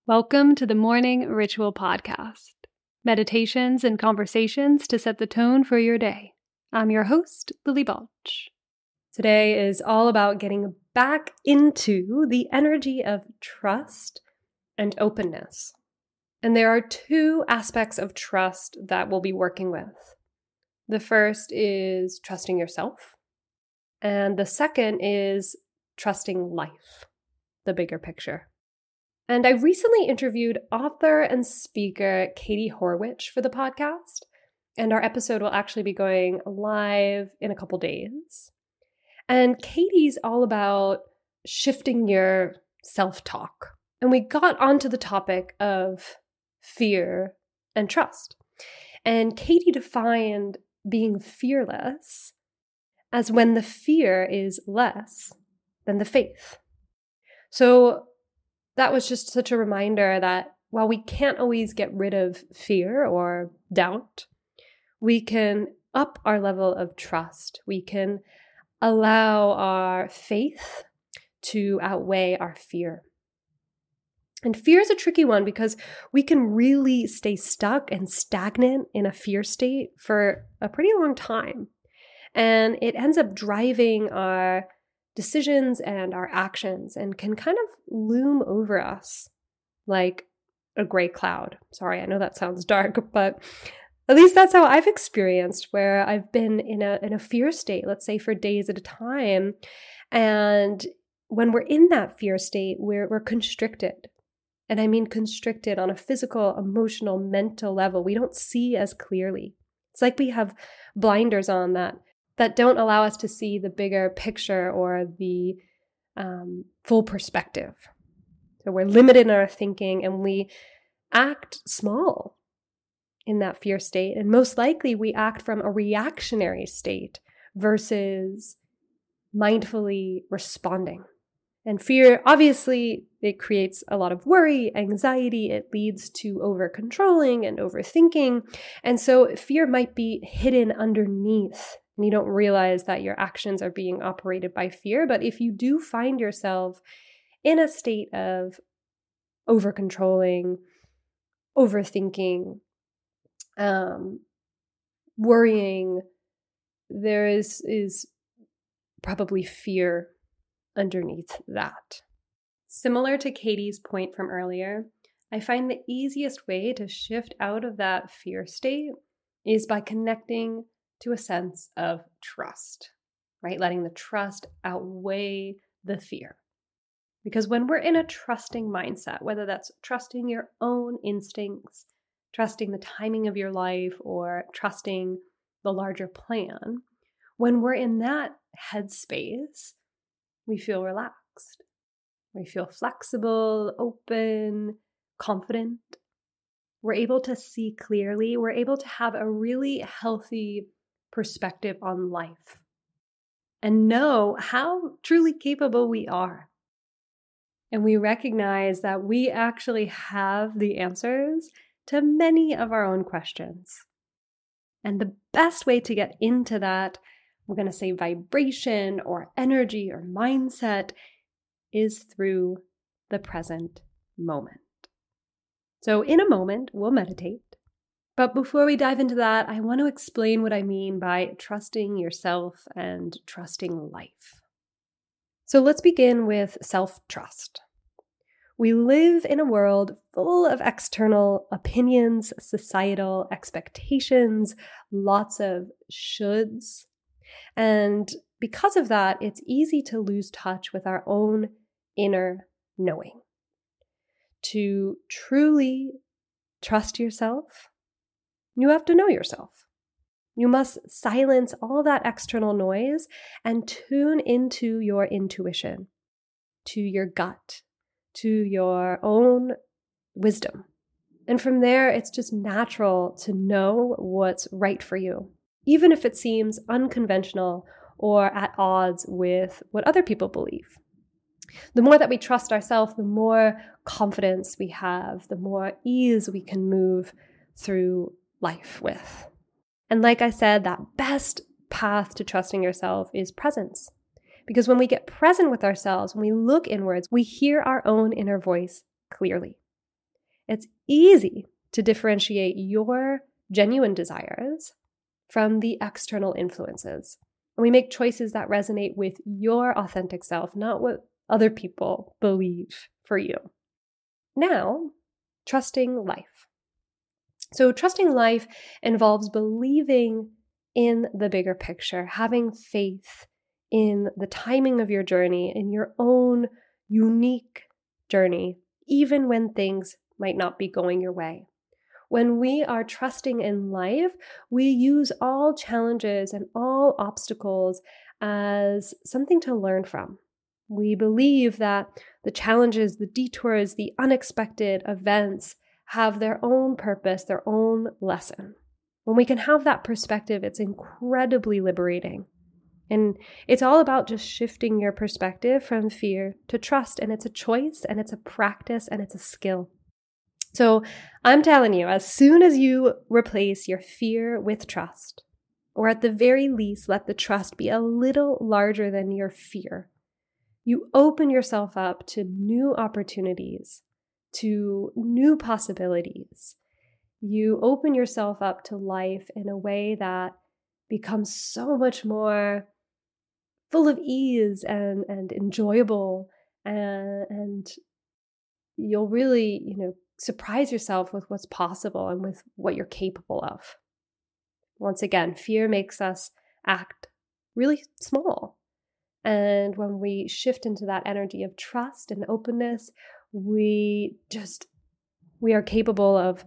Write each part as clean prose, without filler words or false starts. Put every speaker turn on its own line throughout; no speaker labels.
Welcome to the Morning Ritual Podcast, meditations and conversations to set the tone for your day. I'm your host, Lily Balch. Today is all about getting back into the energy of trust and openness. And there are two aspects of trust that we'll be working with. The first is trusting yourself, and the second is trusting life, the bigger picture. And I recently interviewed author and speaker Katie Horwich for the podcast, and our episode will actually be going live in a couple days. And Katie's all about shifting your self-talk. And we got onto the topic of fear and trust. And Katie defined being fearless as when the fear is less than the faith. So that was just such a reminder that while we can't always get rid of fear or doubt, we can up our level of trust. We can allow our faith to outweigh our fear. And fear is a tricky one because we can really stay stuck and stagnant in a fear state for a pretty long time. And it ends up driving our decisions and our actions and can kind of loom over us like a gray cloud. Sorry, I know that sounds dark, but at least that's how I've experienced, where I've been in a fear state, let's say for days at a time. And when we're in that fear state, we're constricted. And I mean constricted on a physical, emotional, mental level. We don't see as clearly. It's like we have blinders on that don't allow us to see the bigger picture or the full perspective. So we're limited in our thinking and we act small in that fear state. And most likely we act from a reactionary state versus mindfully responding. And fear, obviously, it creates a lot of worry, anxiety. It leads to over-controlling and overthinking. And so fear might be hidden underneath. And you don't realize that your actions are being operated by fear. But if you do find yourself in a state of over-controlling, overthinking, worrying, there is probably fear underneath that. Similar to Katie's point from earlier, I find the easiest way to shift out of that fear state is by connecting to a sense of trust, right? Letting the trust outweigh the fear. Because when we're in a trusting mindset, whether that's trusting your own instincts, trusting the timing of your life, or trusting the larger plan, when we're in that headspace, we feel relaxed. We feel flexible, open, confident. We're able to see clearly. We're able to have a really healthy perspective on life and know how truly capable we are. And we recognize that we actually have the answers to many of our own questions. And the best way to get into that, we're going to say vibration or energy or mindset, is through the present moment. So in a moment, we'll meditate. But before we dive into that, I want to explain what I mean by trusting yourself and trusting life. So let's begin with self-trust. We live in a world full of external opinions, societal expectations, lots of shoulds. And because of that, it's easy to lose touch with our own inner knowing. To truly trust yourself, you have to know yourself. You must silence all that external noise and tune into your intuition, to your gut, to your own wisdom. And from there, it's just natural to know what's right for you, even if it seems unconventional or at odds with what other people believe. The more that we trust ourselves, the more confidence we have, the more ease we can move through life with. And like I said, that best path to trusting yourself is presence. Because when we get present with ourselves, when we look inwards, we hear our own inner voice clearly. it's easy to differentiate your genuine desires from the external influences. And we make choices that resonate with your authentic self, not what other people believe for you. Now, trusting life. So trusting life involves believing in the bigger picture, having faith in the timing of your journey, in your own unique journey, even when things might not be going your way. When we are trusting in life, we use all challenges and all obstacles as something to learn from. We believe that the challenges, the detours, the unexpected events have their own purpose, their own lesson. When we can have that perspective, it's incredibly liberating. And it's all about just shifting your perspective from fear to trust. And it's a choice, and it's a practice, and it's a skill. So I'm telling you, as soon as you replace your fear with trust, or at the very least, let the trust be a little larger than your fear, you open yourself up to new opportunities, to new possibilities. You open yourself up to life in a way that becomes so much more full of ease and enjoyable, and you'll really, surprise yourself with what's possible and with what you're capable of. Once again, fear makes us act really small. And when we shift into that energy of trust and openness, we are capable of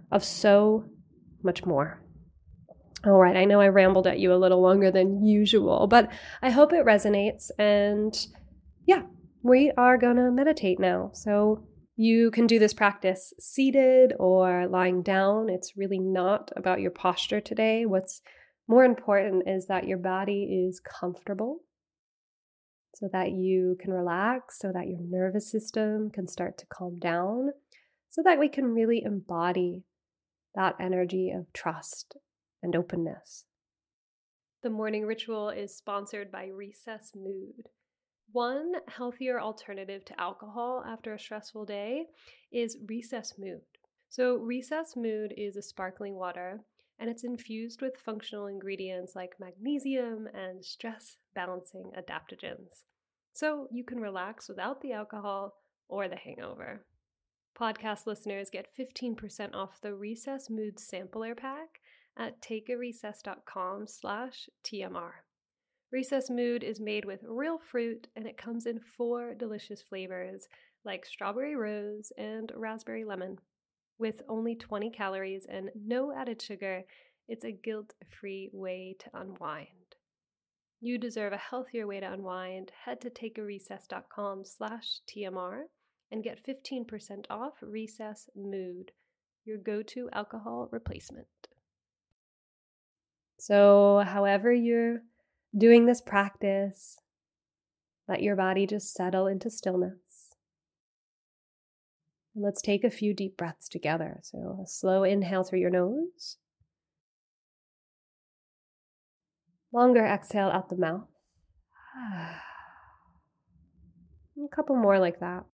so much more. All right, I know I rambled at you a little longer than usual, but I hope it resonates. And yeah, we are gonna meditate now. So you can do this practice seated or lying down. It's really not about your posture today. What's more important is that your body is comfortable, so that you can relax, so that your nervous system can start to calm down, so that we can really embody that energy of trust and openness. The morning ritual is sponsored by Recess Mood. One healthier alternative to alcohol after a stressful day is Recess Mood. So Recess Mood is a sparkling water, and it's infused with functional ingredients like magnesium and stress balancing adaptogens. So you can relax without the alcohol or the hangover. Podcast listeners get 15% off the Recess Mood Sampler Pack at takearecess.com/TMR. Recess Mood is made with real fruit, and it comes in 4 delicious flavors like strawberry rose and raspberry lemon. With only 20 calories and no added sugar, it's a guilt-free way to unwind. You deserve a healthier way to unwind. Head to takearecess.com/TMR and get 15% off Recess Mood, your go-to alcohol replacement. So, however you're doing this practice, let your body just settle into stillness. And let's take a few deep breaths together. So a slow inhale through your nose. Longer exhale out the mouth. A couple more like that.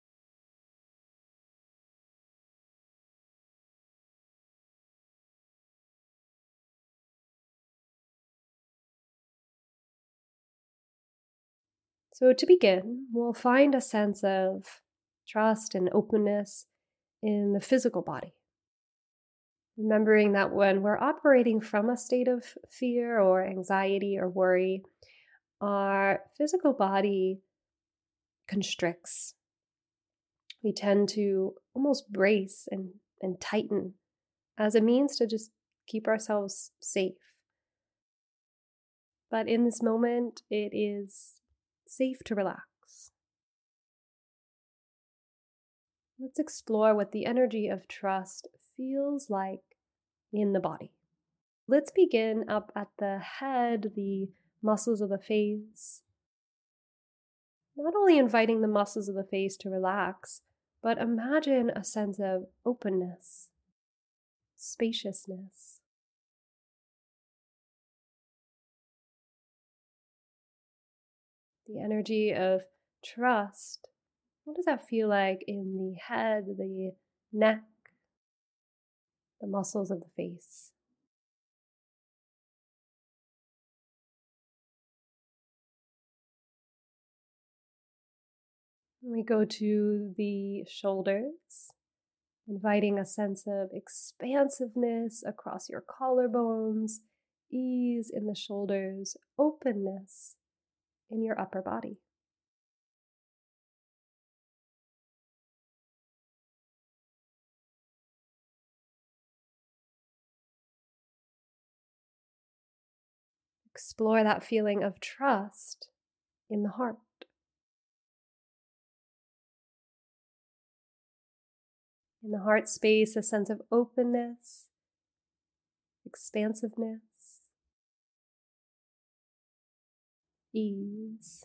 So to begin, we'll find a sense of trust and openness in the physical body. Remembering that when we're operating from a state of fear or anxiety or worry, our physical body constricts. We tend to almost brace and tighten as a means to just keep ourselves safe. But in this moment, it is safe to relax. Let's explore what the energy of trust feels like in the body. Let's begin up at the head, the muscles of the face. Not only inviting the muscles of the face to relax, but imagine a sense of openness, spaciousness. The energy of trust. What does that feel like in the head, the neck, the muscles of the face. We go to the shoulders, inviting a sense of expansiveness across your collarbones, ease in the shoulders, openness in your upper body. Explore that feeling of trust in the heart. In the heart space, a sense of openness, expansiveness, ease.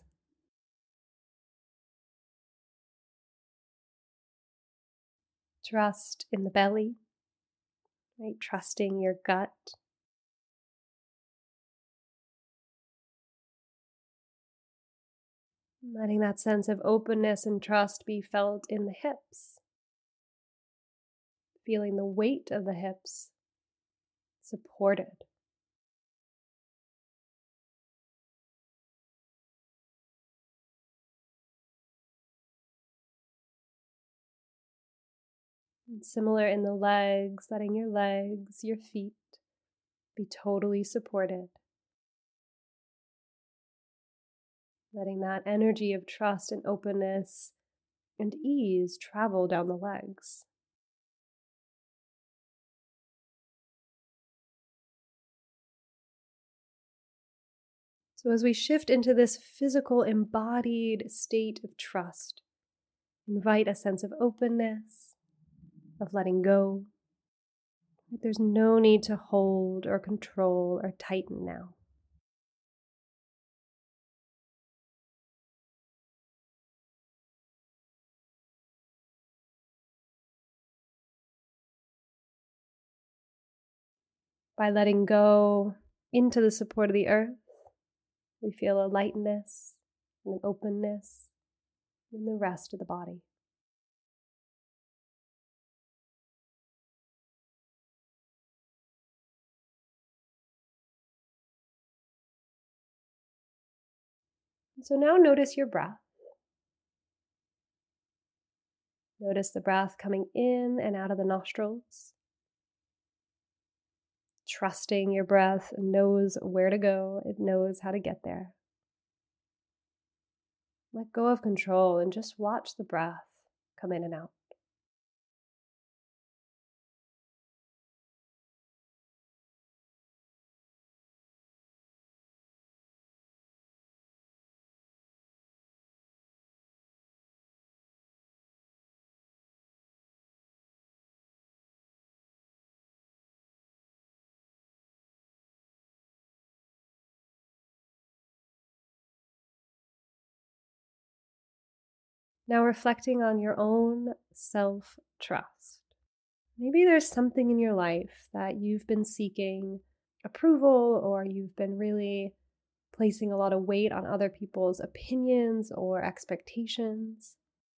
Trust in the belly, right? Trusting your gut. Letting that sense of openness and trust be felt in the hips. Feeling the weight of the hips supported. And similar in the legs, letting your legs, your feet be totally supported. Letting that energy of trust and openness and ease travel down the legs. So, as we shift into this physical embodied state of trust, invite a sense of openness, of letting go. There's no need to hold or control or tighten now. By letting go into the support of the earth, we feel a lightness and an openness in the rest of the body. And so now notice your breath. Notice the breath coming in and out of the nostrils. Trusting your breath knows where to go, it knows how to get there. Let go of control and just watch the breath come in and out. Now reflecting on your own self-trust. Maybe there's something in your life that you've been seeking approval, or you've been really placing a lot of weight on other people's opinions or expectations.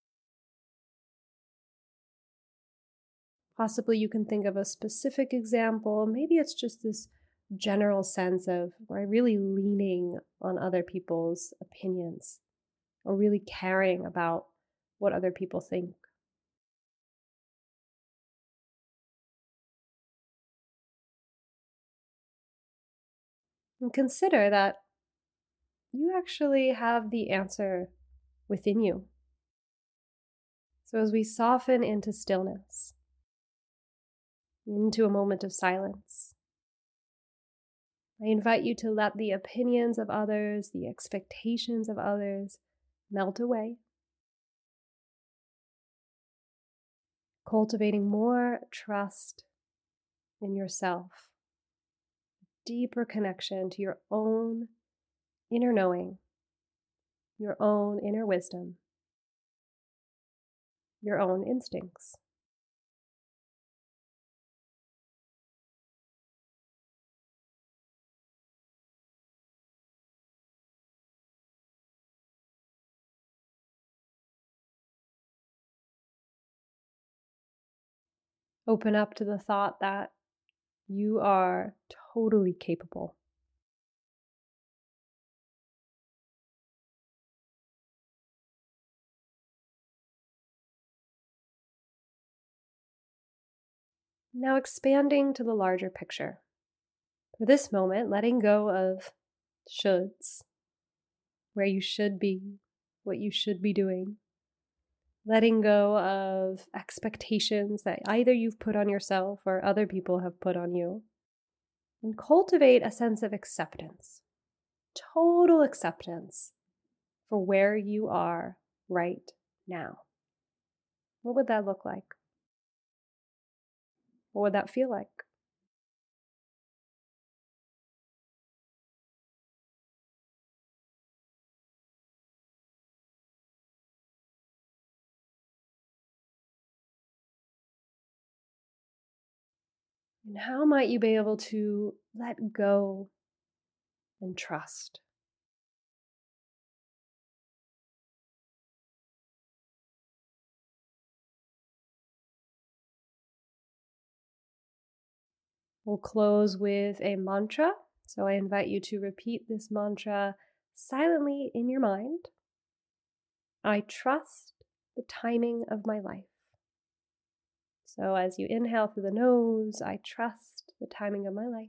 Possibly you can think of a specific example. Maybe it's just this general sense of where I'm really leaning on other people's opinions or really caring about what other people think. And consider that you actually have the answer within you. So as we soften into stillness, into a moment of silence, I invite you to let the opinions of others, the expectations of others melt away, cultivating more trust in yourself, deeper connection to your own inner knowing, your own inner wisdom, your own instincts. Open up to the thought that you are totally capable. Now expanding to the larger picture. For this moment, letting go of shoulds, where you should be, what you should be doing. Letting go of expectations that either you've put on yourself or other people have put on you. And cultivate a sense of acceptance, total acceptance for where you are right now. What would that look like? What would that feel like? And how might you be able to let go and trust? We'll close with a mantra. So I invite you to repeat this mantra silently in your mind. I trust the timing of my life. So as you inhale through the nose, I trust the timing of my life.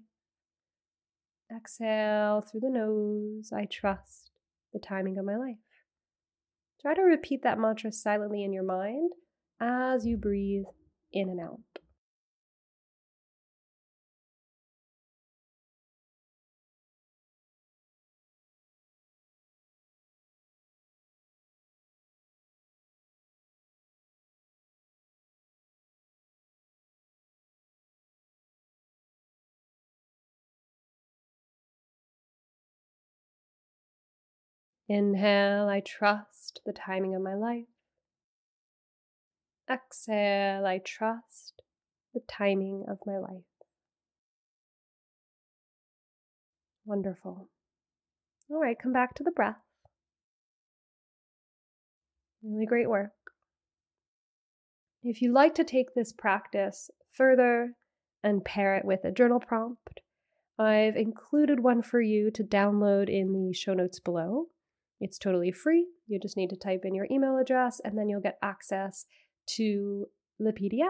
Exhale through the nose, I trust the timing of my life. Try to repeat that mantra silently in your mind as you breathe in and out. Inhale, I trust the timing of my life. Exhale, I trust the timing of my life. Wonderful. All right, come back to the breath. Really great work. If you'd like to take this practice further and pair it with a journal prompt, I've included one for you to download in the show notes below. It's totally free. You just need to type in your email address and then you'll get access to the PDF.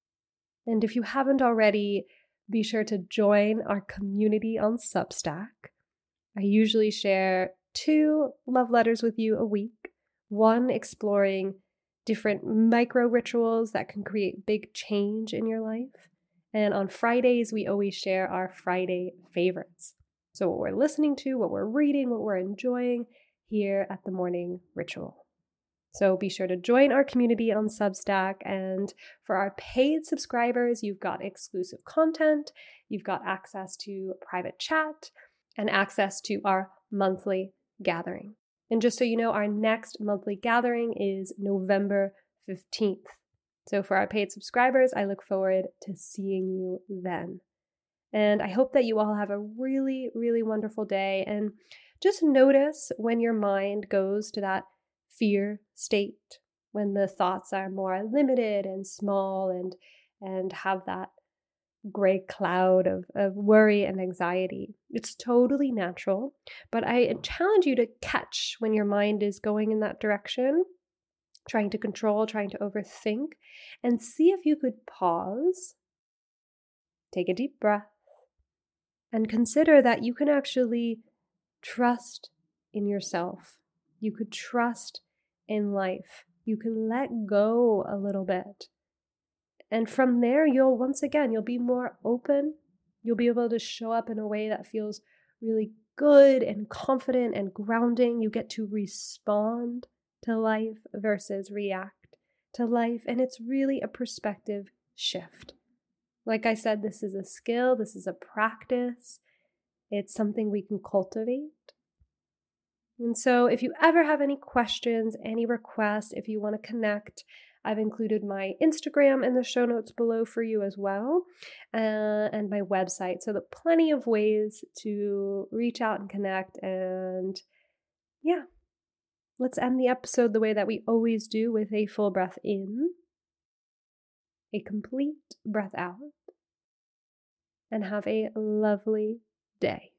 And if you haven't already, be sure to join our community on Substack. I usually share 2 love letters with you a week, one exploring different micro rituals that can create big change in your life. And on Fridays, we always share our Friday favorites. So what we're listening to, what we're reading, what we're enjoying here at the Morning Ritual. So be sure to join our community on Substack. And for our paid subscribers, you've got exclusive content, you've got access to private chat, and access to our monthly gathering. And just so you know, our next monthly gathering is November 15th. So for our paid subscribers, I look forward to seeing you then. And I hope that you all have a really, really wonderful day. And just notice when your mind goes to that fear state, when the thoughts are more limited and small and have that gray cloud of worry and anxiety. It's totally natural, but I challenge you to catch when your mind is going in that direction, trying to control, trying to overthink, and see if you could pause, take a deep breath, and consider that you can actually trust in yourself. You could trust in life. You can let go a little bit. And from there, you'll be more open. You'll be able to show up in a way that feels really good and confident and grounding. You get to respond to life versus react to life. And it's really a perspective shift. Like I said, this is a skill. This is a practice. It's something we can cultivate. And so if you ever have any questions, any requests, if you want to connect, I've included my Instagram in the show notes below for you as well, and my website. So there are plenty of ways to reach out and connect. And yeah, let's end the episode the way that we always do, with a full breath in a complete breath out, and have a lovely day.